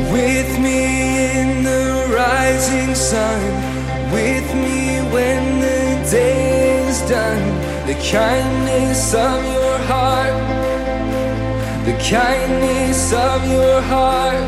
With me in the rising sun, with me when the day is done. The kindness of your heart, the kindness of your heart,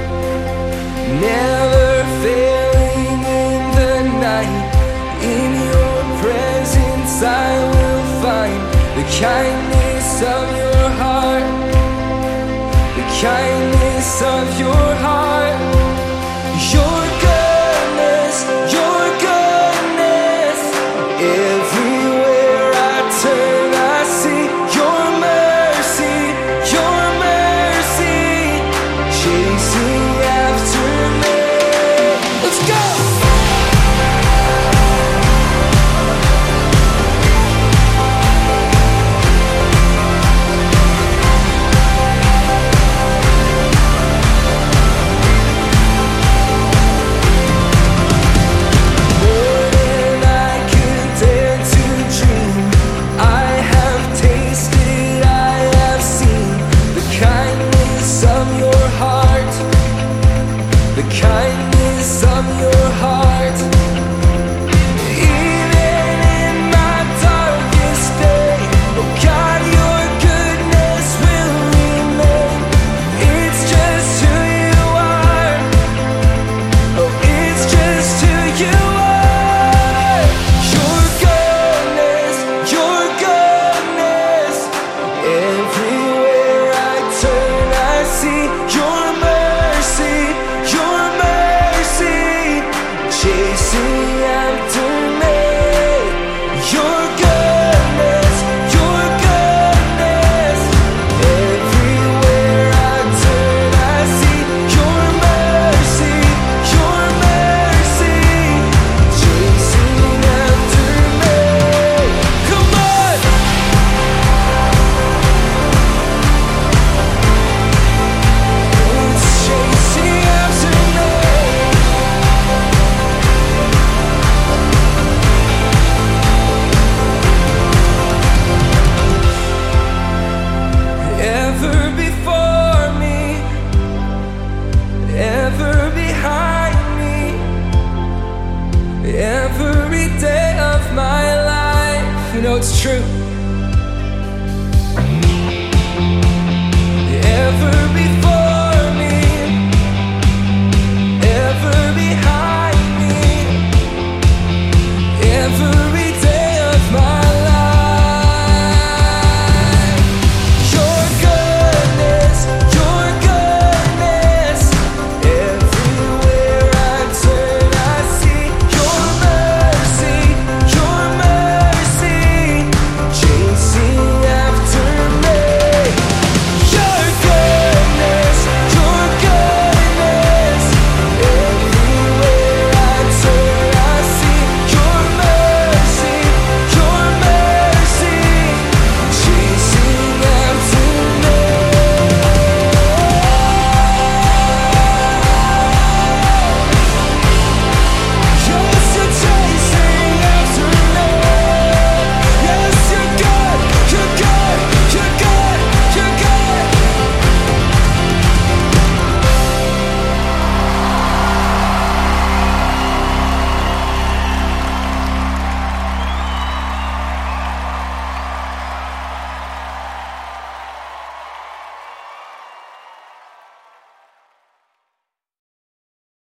never failing in the night. In your presence I will find the kindness of your heart, the kindness of your heart. Your goodness, your goodness. Everywhere I turn I see your mercy, your mercy, chasing after me. Let's go! The kindness of your heart. Even in my darkest day, oh God, your goodness will remain. It's just who you are. Oh, it's just who you are. Your goodness, your goodness. Everywhere I turn I see your mercy, your mercy, chasing after me. Your goodness, your goodness. Everywhere I turn I see your mercy, your mercy, chasing after me. Come on! It's chasing after me. Ever before me, ever behind me, every day of my life. You know it's true.